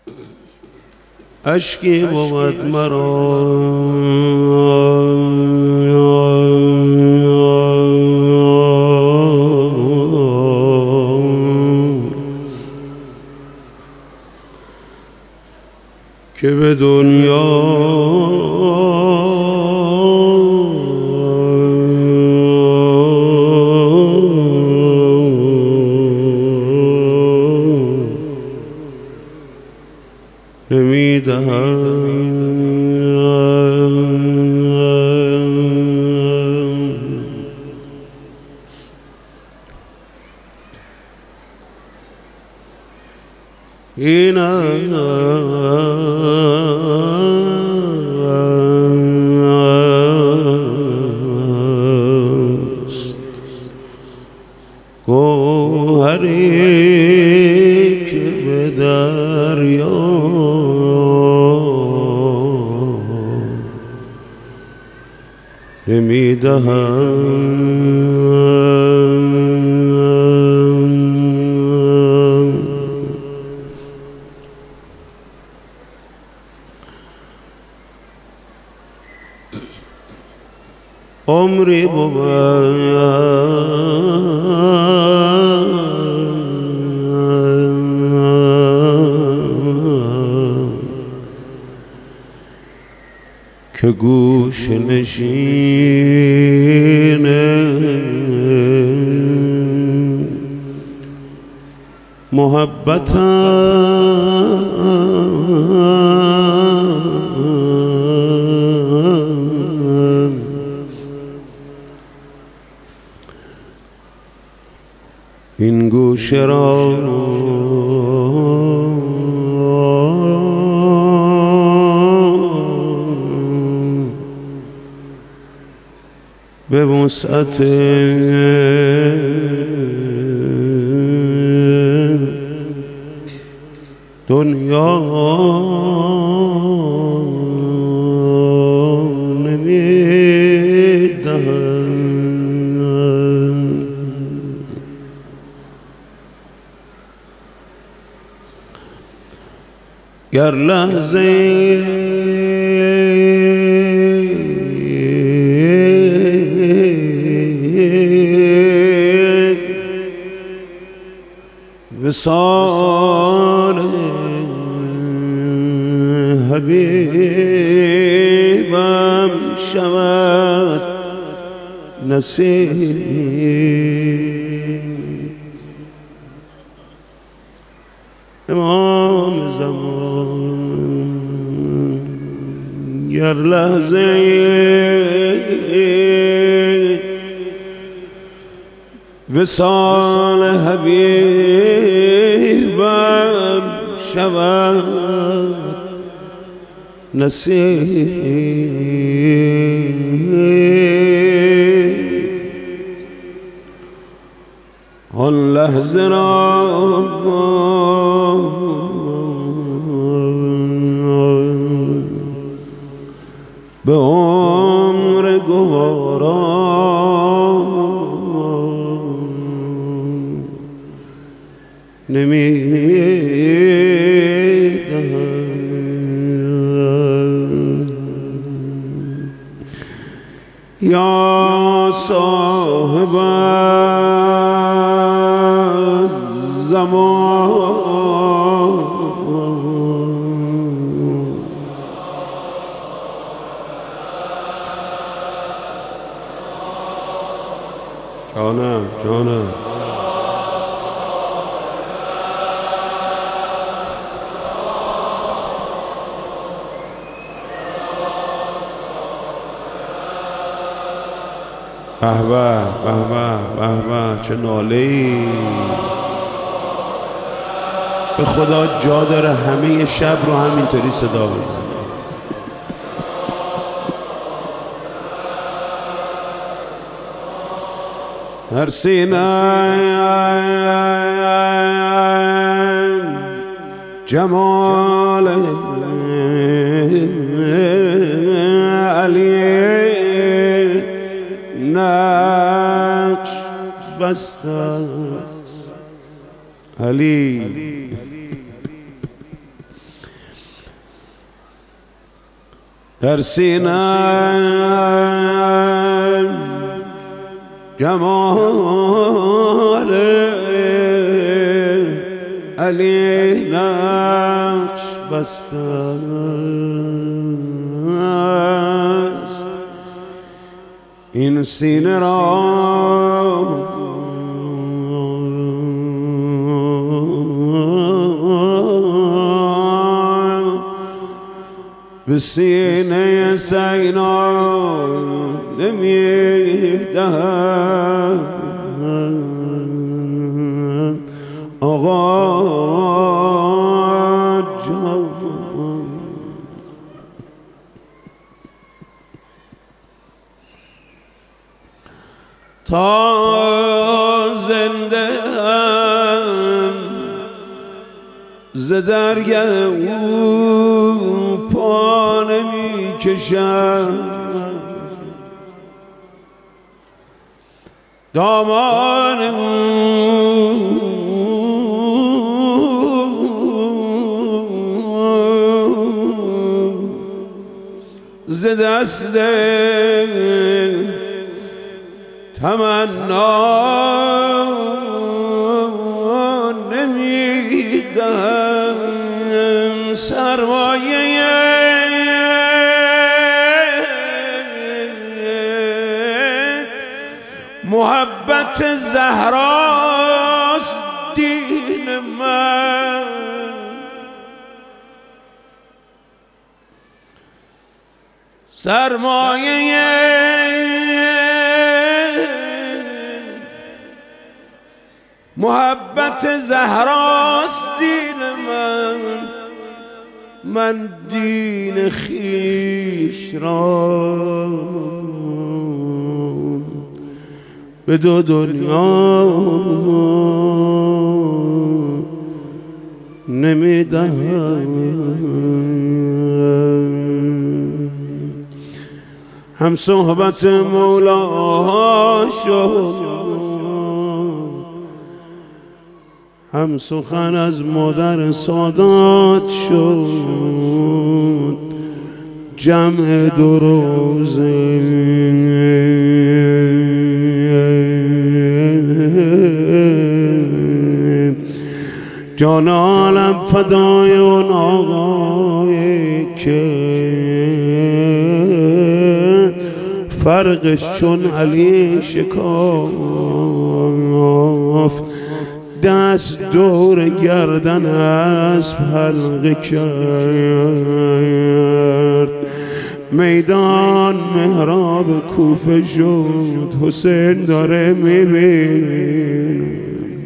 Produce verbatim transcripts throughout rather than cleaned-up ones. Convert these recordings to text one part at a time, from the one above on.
اشکی بود مرا که به دنیا نمیدهم. این است گوهری که به دریا نمیدهم. عمری بود که گوش نشین محبتم این گوشه را به وسعت دنیا نمیدهم. گر لحظه وصال حبیبم شود نصیب امام زمان. گر لحظه وصال حبیبم شود نصیب آن لحظه را به عمر گوارا نمیدهم. یا صاحب زمان جانم جانم به به به به به چه ناله‌ای به خدا جا داره همه شب رو همینطوری صدا بزنه. هر سینه جمال علی نقش بسته است. علی در سینه‌ام جمال علی نقش بسته است، این سینه را به سینه سینا نمیدهم آقا جان. تا زنده ام ز درگه او پا نمی کشم، دامان او ز دست تمنا نمیدهم، سرمایه محبت زهراست دین من، سرمایه محبت زهراست دین من، من دین خویش را به دو دنیا نمیدهم. هم صحبت مولا شد، هم سخن از مادر سادات شد، جمع دو روزه جان عالم فدای اون آقایی که فرقش چون علی شکافت، دست دور گردن اسب حلقه کرد، میدان محراب کوفه شد، حسین داره میبین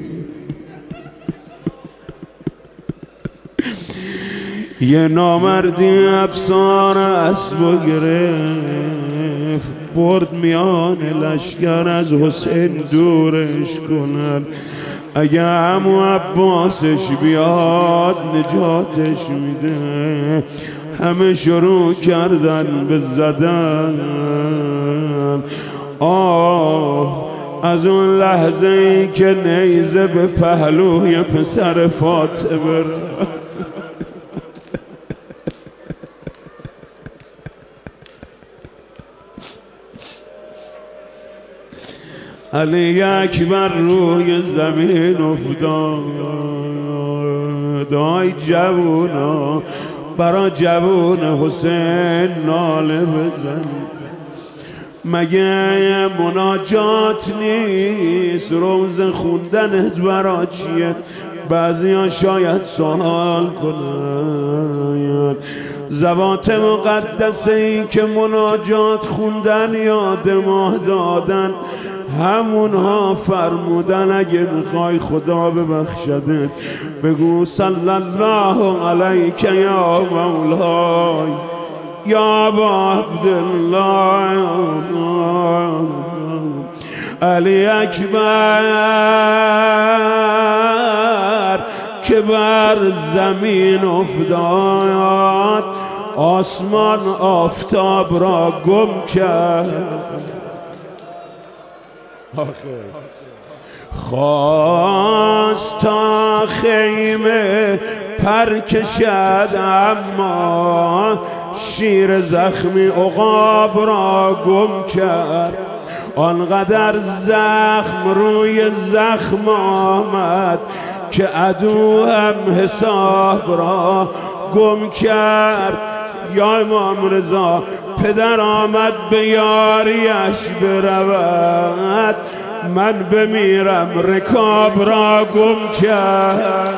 یه نامردی افسار اسب گرفت، برد میان لشکر از حسین دورش کنن، اگه عمو عباسش بیاد نجاتش میده. همه شروع کردن به زدن، آه از اون لحظه ای که نیزه به پهلوی پسر فاطمه رفت. علی اکبر روی زمین افتاد، آی جوونا برا جوون حسین ناله بزن، مگه مناجات نیست؟ روز خوندنت برا چیه؟ بعضی ها شاید سوال کنن، زبات مقدسه ای که مناجات خوندن یاد ماه دادن، همونها فرمودن اگه میخوای خدا ببخشدت بگو صلی الله علیک یا مولای یا ابا عبدالله. علی اکبر که بر زمین افتاد، آسمان آفتاب را گم کرد، خواست تا خیمه پر کشد اما شیر زخمی عقاب را گم کرد. آنقدر زخم روی زخم آمد که عدو هم حساب را گم کرد. یا امام رضا پدر آمد به یاریش برود، من بمیرم رکاب را گم کرد.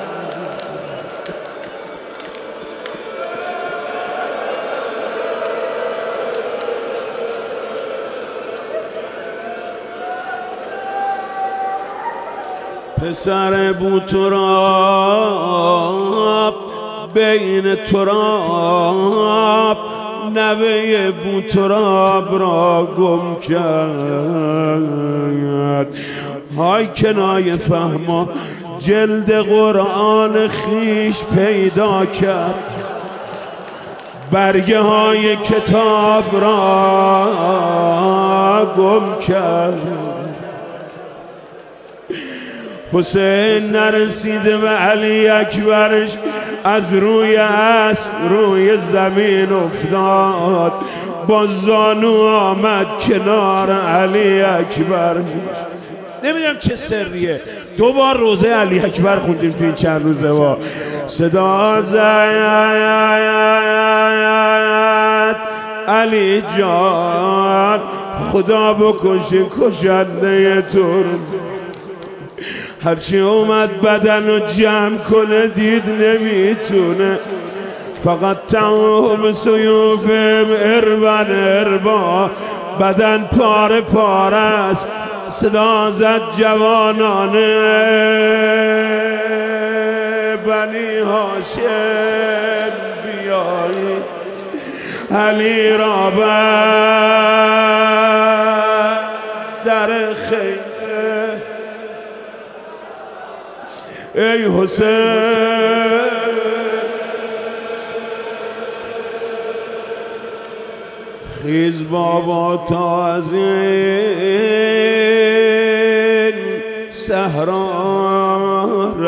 پسر بوتراب بین تراب، نوه بوتراب را گم کرد. های کنایه فهما جلد قرآن خیش پیدا کرد، برگه های کتاب را گم کرد. حسین نرسیده به علی اکبرش از روی اسب روی زمین افتاد، با زانو آمد کنار علی اکبر. نمیدونم چه سریه، دو بار روزه علی اکبر خوندیم تو این چند روزه با صدا زد علی جان خدا بکشه کشنده تو. هرچی اومد بدن رو جمع کنه دید نمیتونه، فقط تمام سیوفم اربن اربا، بدن پاره پاره است. صدا زد جوانانه بنی هاشم بیایید علی را بر در خیمه. ای حسین خیز بابا تا از این صحرا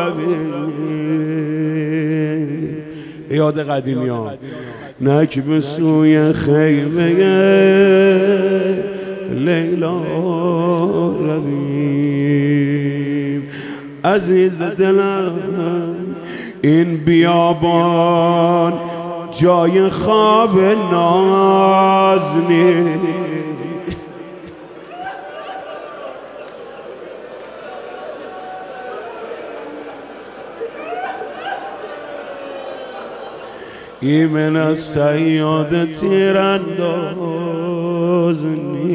رویم، یاد قدیمیان نک به سوی خیمه لیلا رویم. عزیز دلم این بیابان جای خواب ناز نیست، ایمن از صیاد تیرانداز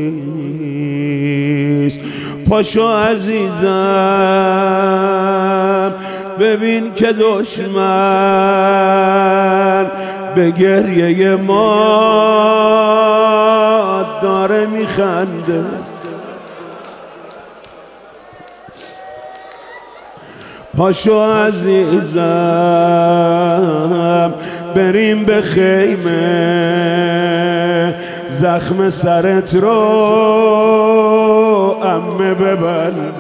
نیست. پاشو عزیزم ببین که دشمن به گریه ما داره میخنده. پاشو عزیزم بریم به خیمه، زخم سرت رو عمه ببنده.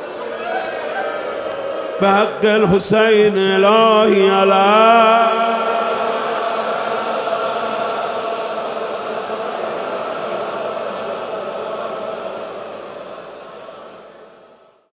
به حق الحسین الهی علیه